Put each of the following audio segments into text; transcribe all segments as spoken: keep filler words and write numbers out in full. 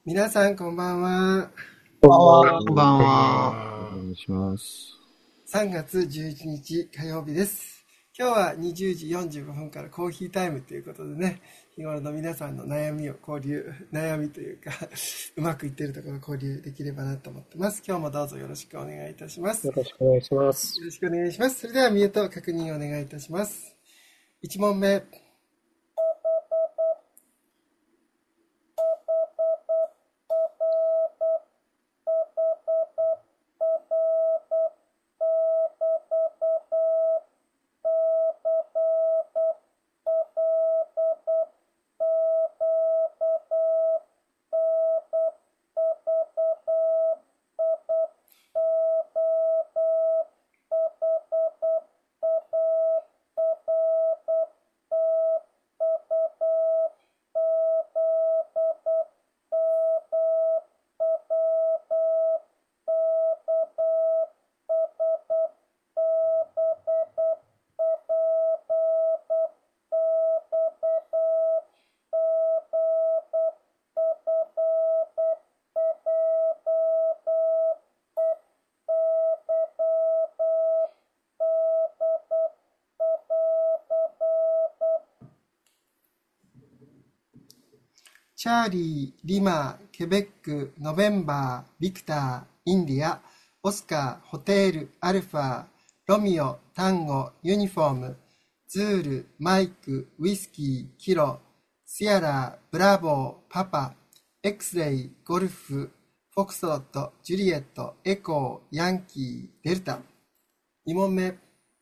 皆さんこんばんは。 こんばんは。 こんばんは。 お願いします。 さんがつじゅういちにち火曜日です。今日はにじゅうじよんじゅうごふんからコーヒータイムということでね、日頃の皆さんの悩みを交流、悩みというかうまくいっているところを交流できればなと思ってます。今日もどうぞよろしくお願いいたします。よよろしくお願いします。 ろしくお願いします。それではミュート確認お願いいたします。いち問目。チャーリー、リマ、ケベック、ノベンバー、ビクター、インディア、オスカー、ホテール、アルファ、ロミオ、タンゴ、ユニフォーム、ズール、マイク、ウイスキー、キロ、シアラ、ブラボー、パパ、エクスレイ、ゴルフ、フォクストロット、ジュリエット、エコー、ヤンキー、デルタ。に問目。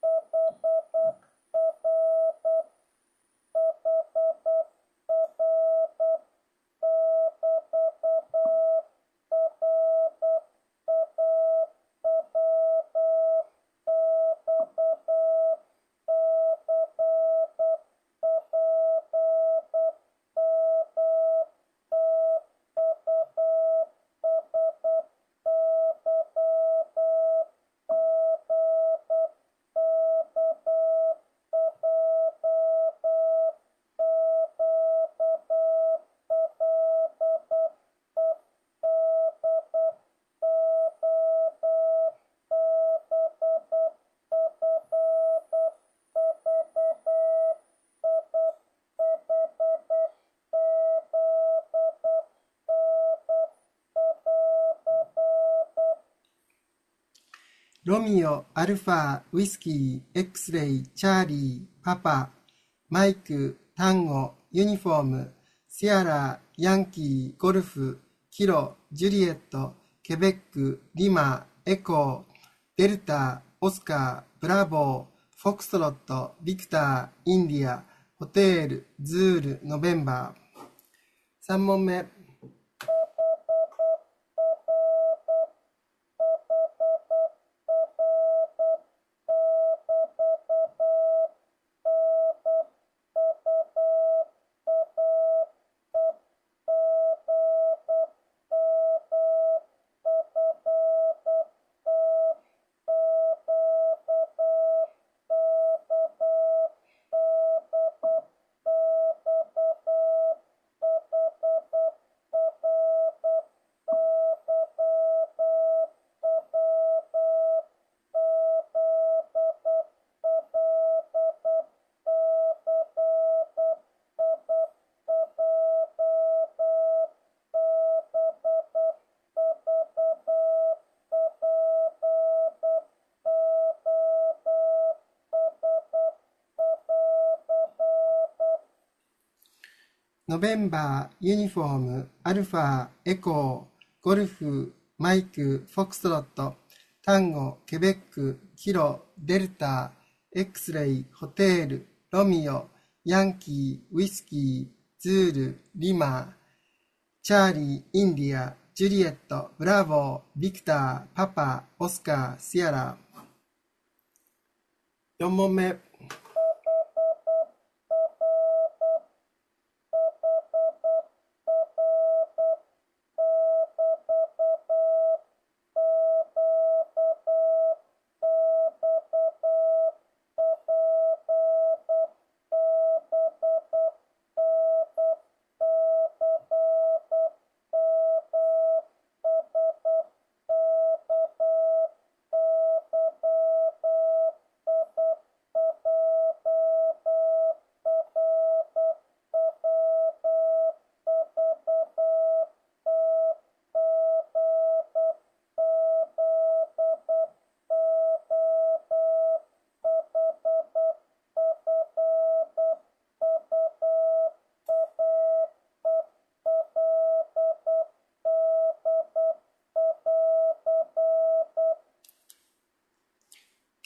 ロミオ、アルファ、ウイスキー、エクスレイ、チャーリー、パパ、マイク、タンゴ、ユニフォーム、シアラ、ヤンキー、ゴルフ、キロ、ジュリエット、ケベック、リマ、エコー、デルタ、オスカー、ブラボー、フォクストロット、ビクター、インディア、ホテール、ズール、ノベンバー。さん問目。ノベンバー、ユニフォーム、アルファ、エコー、ゴルフ、マイク、フォクストロット、タンゴ、ケベック、キロ、デルタ、エクスレイ、ホテール、ロミオ、ヤンキー、ウイスキー、ズール、リマ、チャーリー、インディア、ジュリエット、ブラボー、ビクター、パパ、オスカー、シアラ。よん問目。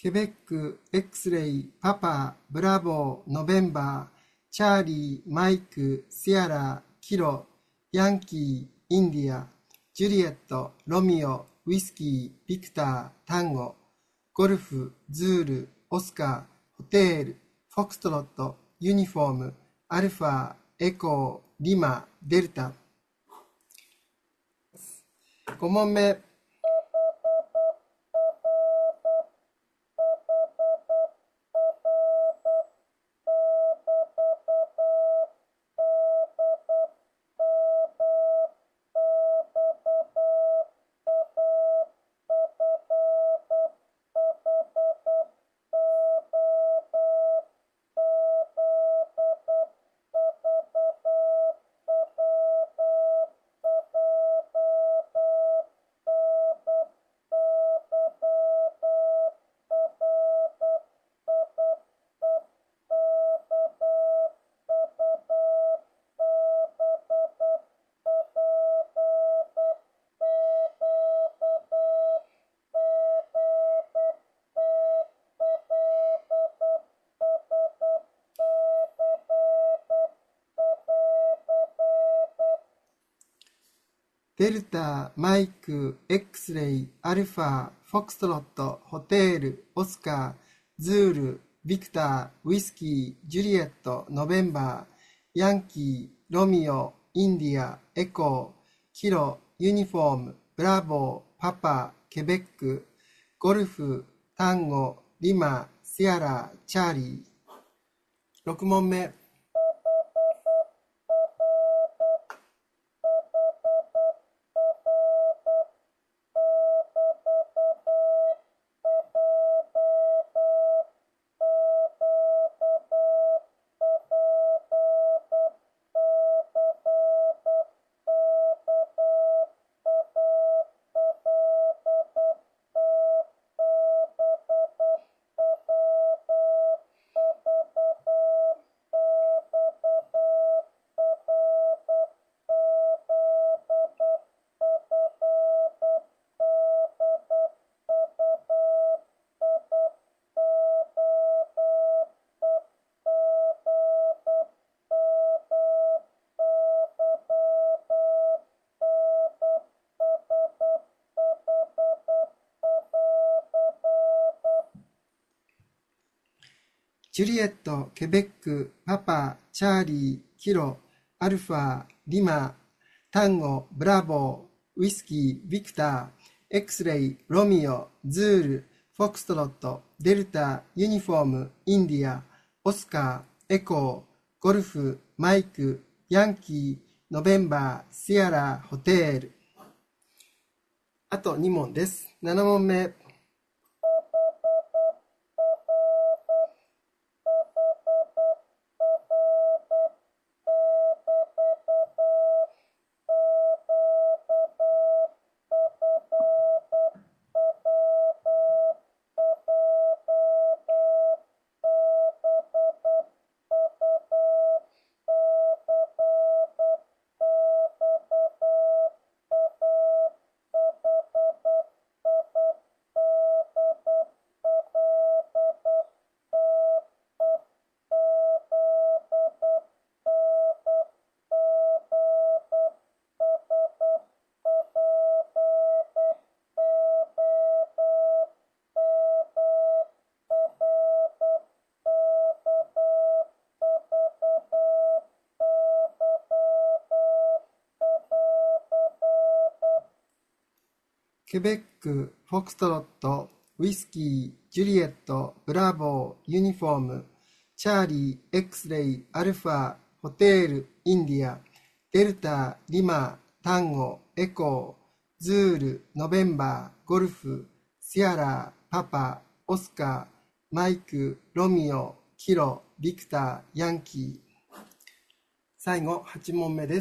ケベック X レイパパブラボーノベンバーチャーリーマイクシアラキロヤンキーインディアジュリエットロミオウイスキービクタータンゴゴルフズールオスカーホテールフォクストロットユニフォームアルファエコーリマデルタ。ご問目。デルタ、マイク、X レイ、アルファ、フォクストロット、ホテール、オスカー、ズール、ビクター、ウイスキー、ジュリエット、ノベンバー、ヤンキー、ロミオ、インディア、エコー、キロ、ユニフォーム、ブラボー、パパ、ケベック、ゴルフ、タンゴ、リマ、シアラ、チャーリー。ろく問目。ジュリエット、ケベック、パパ、チャーリー、キロ、アルファ、リマ、タンゴ、ブラボー、ウイスキー、ビクター、X レイ、ロミオ、ズール、フォクストロット、デルタ、ユニフォーム、インディア、オスカー、エコー、ゴルフ、マイク、ヤンキー、ノベンバー、シアラ、ホテール。あとに問です。なな問目。ケベック、フォクストロット、ウイスキー、ジュリエット、ブラボー、ユニフォーム、チャーリー、X レイ、アルファ、ホテール、インディア、デルタ、リマ、タンゴ、エコー、ズール、ノベンバー、ゴルフ、シアラ、パパ、オスカー、マイク、ロミオ、キロ、ビクター、ヤンキー。最後、はち問目です。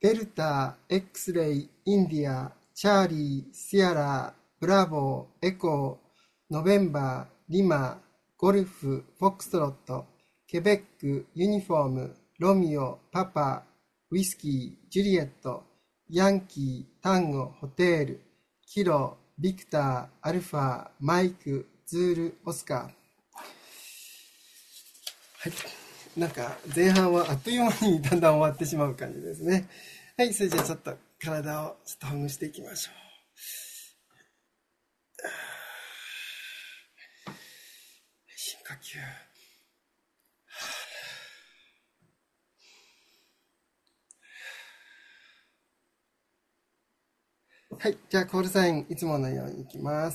デルタ、X レイ、インディア、チャーリー、シアラ、ブラボー、エコー、ノベンバー、リマ、ゴルフ、フォックストロット、ケベック、ユニフォーム、ロミオ、パパ、ウイスキー、ジュリエット、ヤンキー、タンゴ、ホテール、キロ、ビクター、アルファ、マイク、ズール、オスカー。はい。なんか前半はあっという間にだんだん終わってしまう感じですね。はい。それじゃあちょっと体をちょっとほぐしていきましょう。深呼吸。はい。じゃあコールサインいつものようにいきます。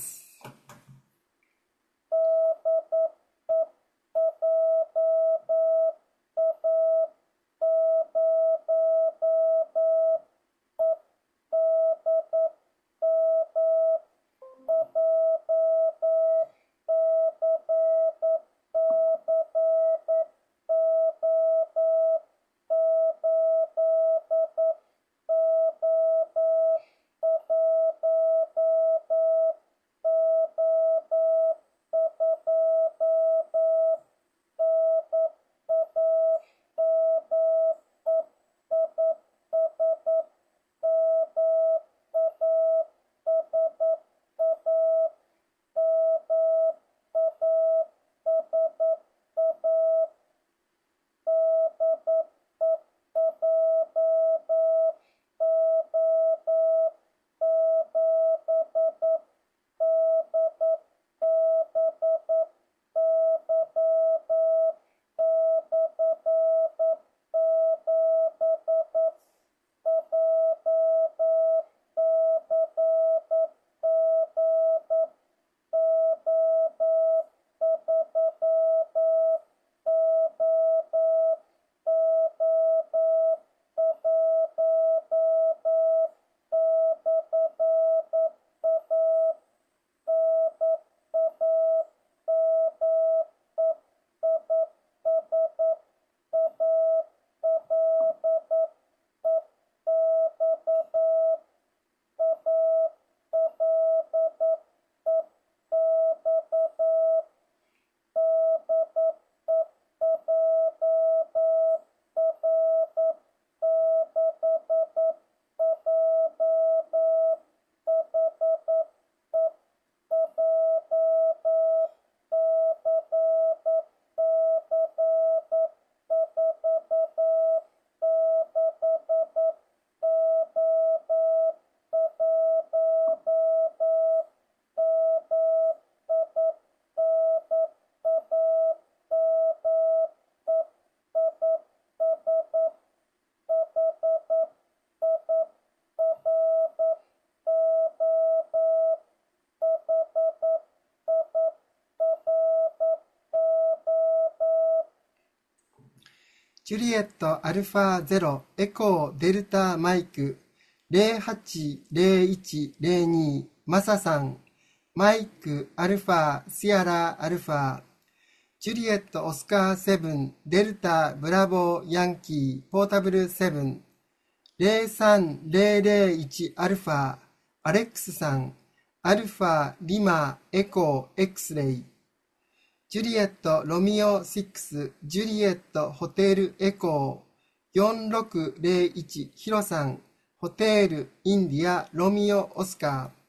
ジュリエットアルファゼロエコーデルタマイクゼロはちゼロいちゼロにマサさんマイクアルファシアラアルファジュリエットオスカーセブンデルタブラボーヤンキーポータブルセブンゼロさんゼロゼロいちアルファアレックスさんアルファリマエコー X レイジュリエットロミオろくジュリエットホテルエコーよんろくゼロいちヒロさんホテルインディアロミオオスカー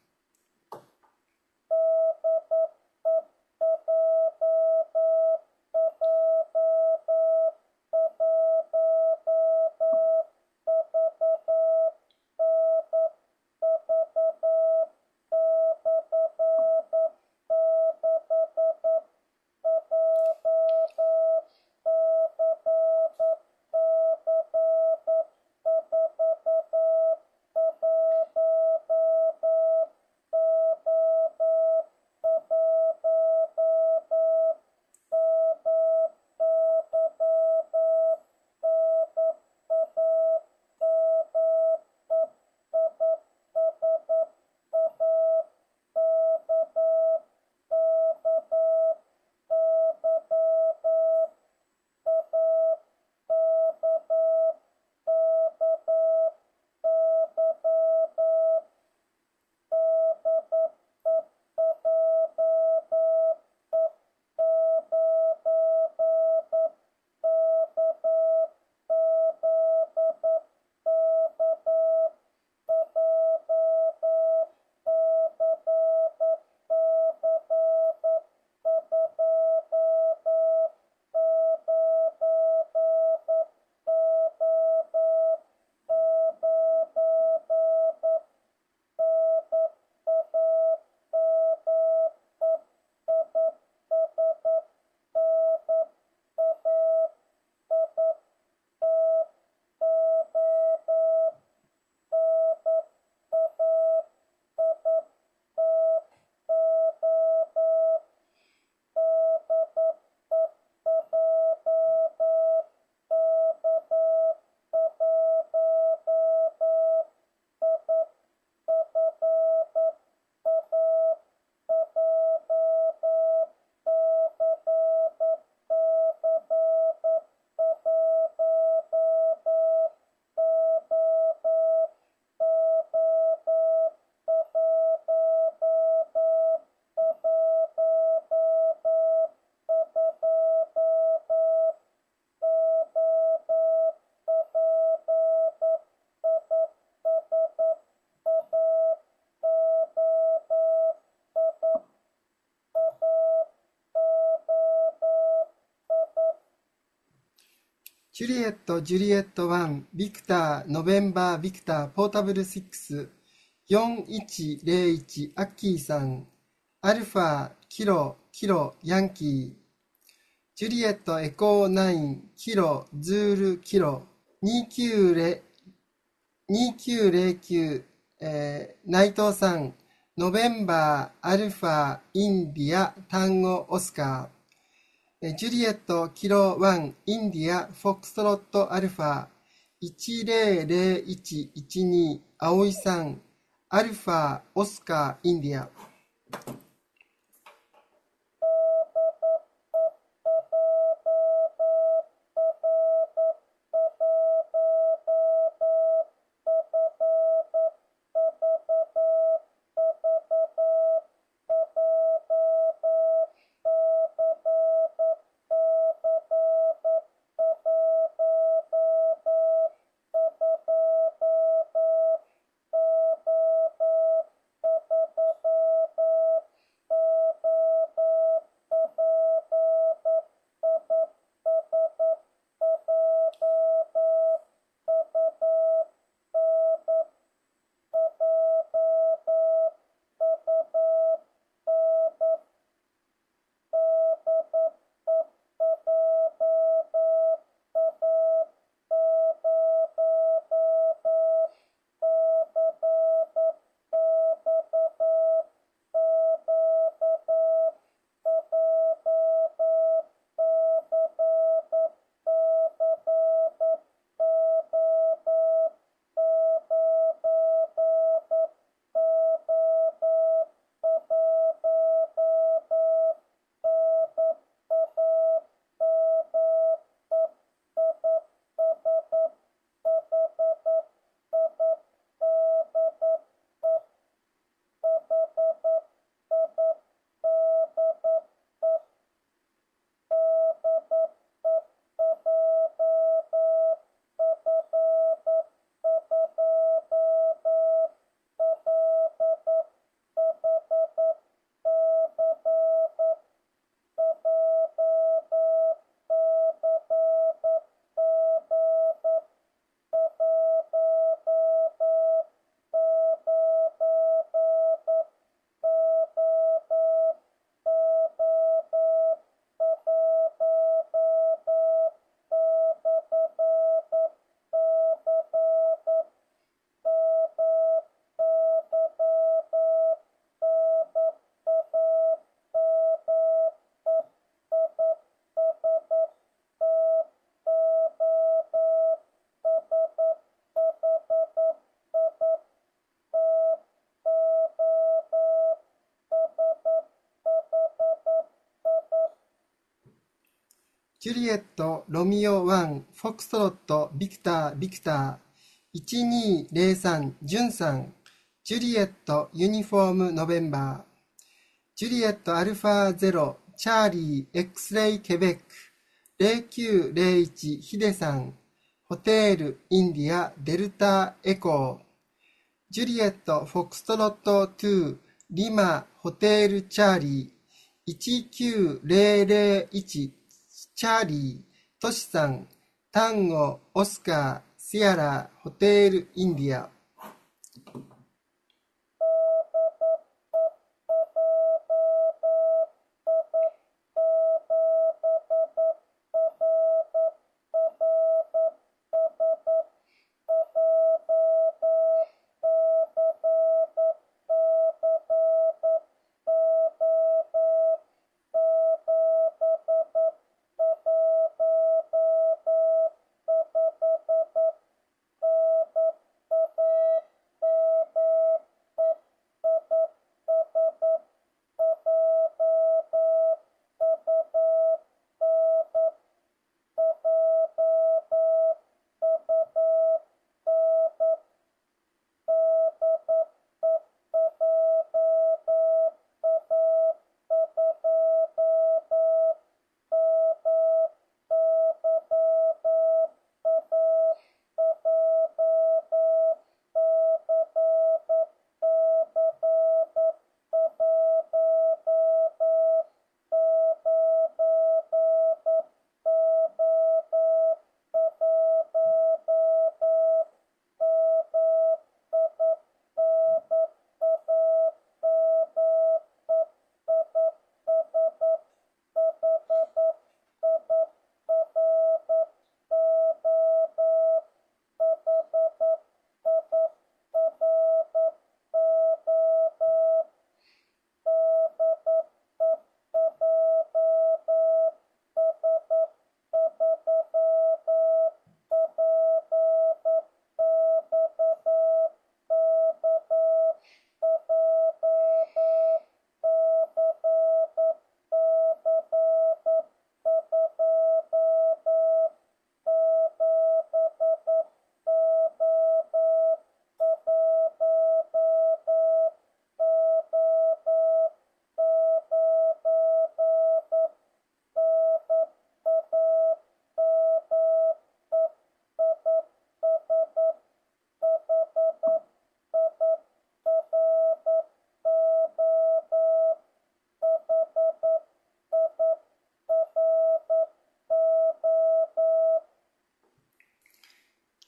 ジュリエット、ジュリエットワン、ビクター、ノベンバー、ビクター、ポータブルシックス、よんいちゼロいち、アッキーさん、アルファ、キロ、キロ、ヤンキー、ジュリエット、エコーナイン、キロ、ズール、キロ、にきゅうゼロきゅう、えー、内藤さん、ノベンバー、アルファ、インディア、単語、オスカー、ジュリエット、キロワン、インディア、フォックストロット、アルファ、いちゼロゼロいちいちに、葵さん、アルファ、オスカー、インディア。ジュリエット、ロミオワン、フォックストロット、ビクター、ビクター、いちにゼロさん、ジュンさん、ジュリエット、ユニフォーム、ノベンバー、ジュリエット、アルファゼロ、チャーリー、エックスレイ、ケベック、ゼロきゅうゼロいち、ヒデさん、ホテール、インディア、デルタ、エコー、ジュリエット、フォックストロットに、リマ、ホテール、チャーリー、いちきゅうゼロゼロいち、チャーリー、トシさん、タンゴ、オスカー、シアラ、ホテール、インディア。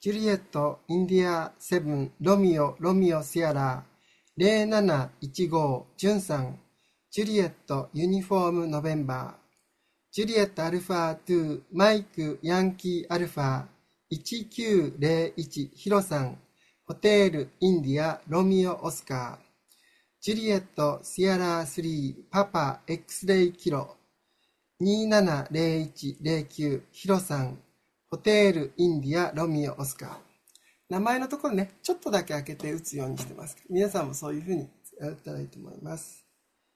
ジュリエット、インディアセブン、ロミオ、ロミオ、シアラ、ゼロなないちご、ジュンさん、ジュリエット、ユニフォーム、ノベンバー、ジュリエット、アルファに、マイク、ヤンキー、アルファ、いちきゅうゼロいち、ヒロさん、ホテール、インディア、ロミオ、オスカー、ジュリエット、シアラスリー、パパ、X レイキロ、にななゼロいちゼロきゅう、ヒロさん、ホテール、インディア、ロミオ、オスカー。名前のところね、ちょっとだけ開けて打つようにしてます。皆さんもそういうふうにやったらいいと思います。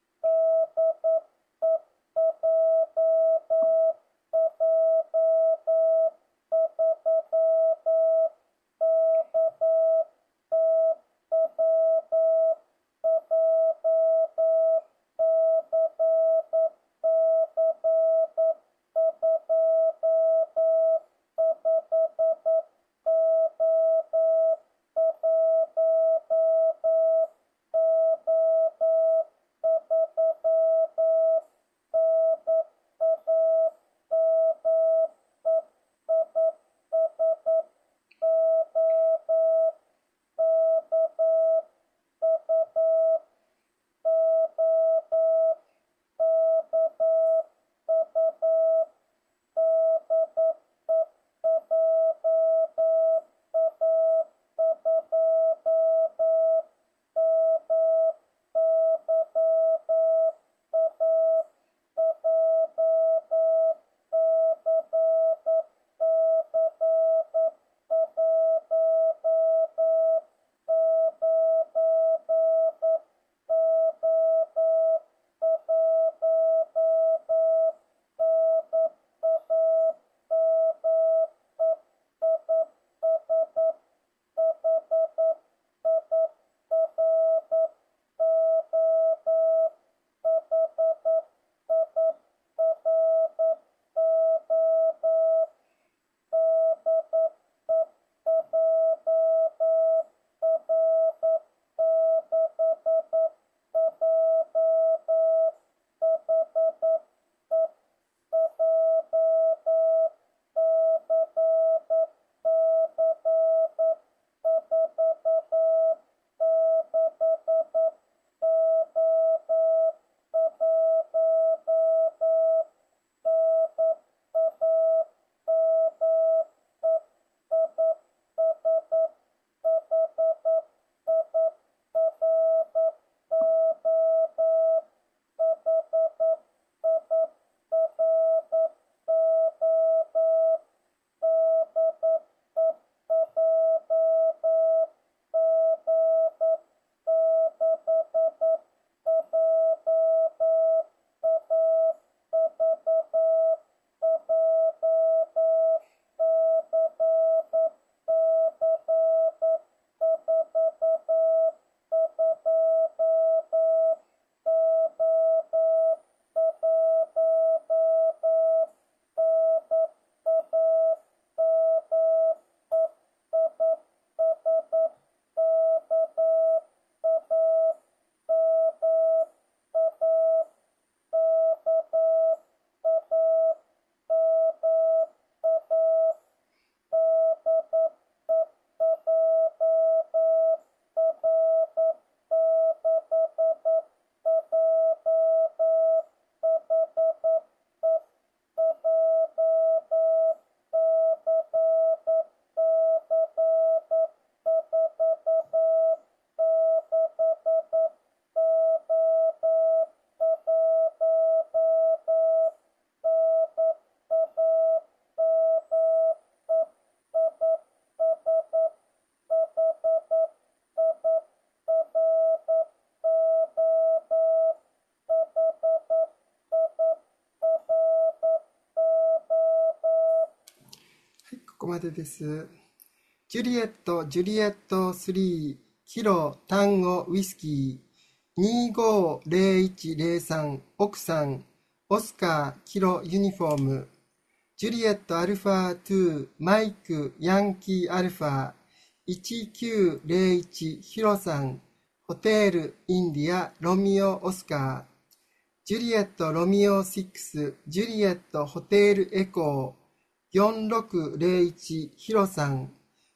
ここまでです。ジュリエット、ジュリエットスリー、キロ、単語、ウイスキー、にごゼロいちゼロさん、奥さん、オスカー、キロ、ユニフォーム、ジュリエット、アルファに、マイク、ヤンキー、アルファ、いちきゅうゼロいち、ヒロさん、ホテール、インディア、ロミオ、オスカー、ジュリエット、ロミオろく、ジュリエット、ホテール、エコー、よんろくゼロいち、ヒロさん、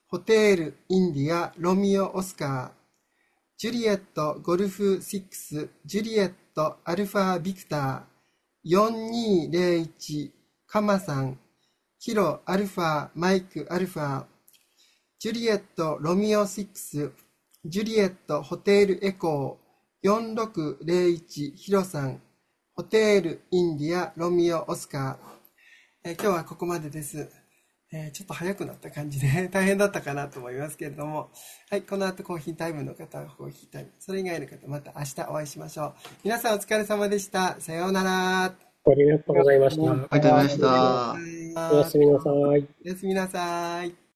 ホテルインディアロミオオスカー、ジュリエットゴルフろく、ジュリエットアルファビクター、よんにーぜろいちカマさん、キロアルファマイクアルファ、ジュリエットロミオろく、ジュリエットホテルエコー、よんろくぜろいちヒロさん、ホテルインディアロミオオスカー、えー今日はここまでです。えーちょっと早くなった感じで大変だったかなと思いますけれども、はい、この後コーヒータイムの方はコーヒータイム、それ以外の方また明日お会いしましょう。皆さんお疲れ様でした。さようなら。 ありがとうございました。 ありがとうございました。 おやすみなさい。 おやすみなさい。